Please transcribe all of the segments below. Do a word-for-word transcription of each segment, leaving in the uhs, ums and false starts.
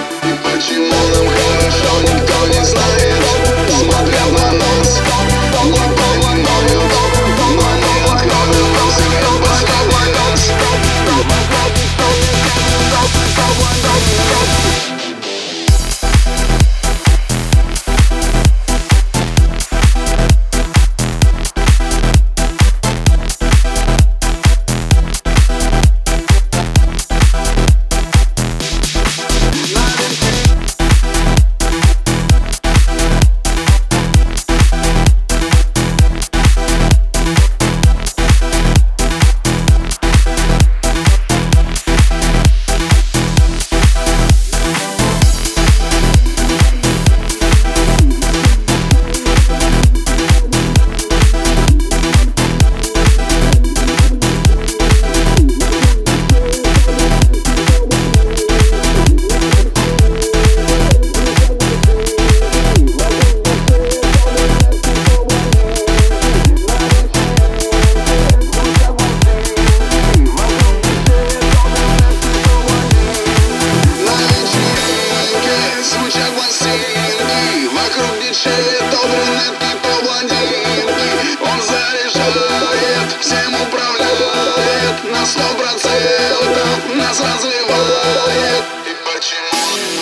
И почему нам хорошо, никто не знает. Смотрят на нас, не понимают, но мы откроем нам секрет последний раз. Он заряжает, всем управляет, на сто процентов нас разрывает. И почему?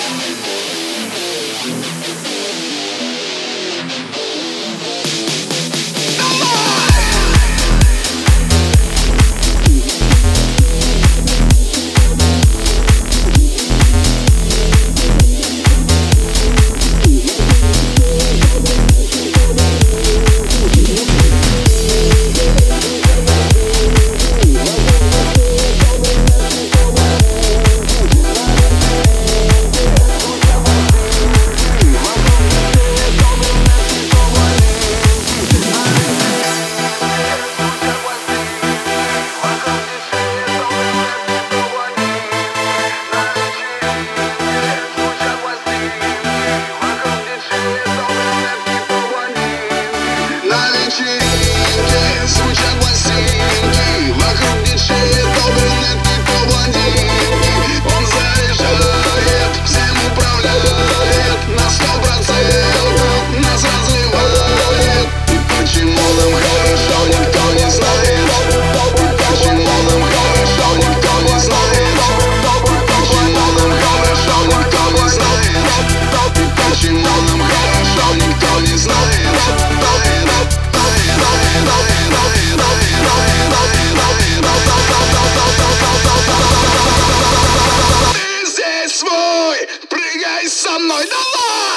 Звучат пластинки, вокруг диджея добрый типа блондинки. Он заряжает, всем управляет, на сто процентов нас разрывает. И почему нам хорошо, никто не знает. И почему нам хорошо, никто не знает. И почему нам хорошо, никто не знает. И почему нам хорошо, никто не знает. Ты здесь свой, прыгай со мной, давай!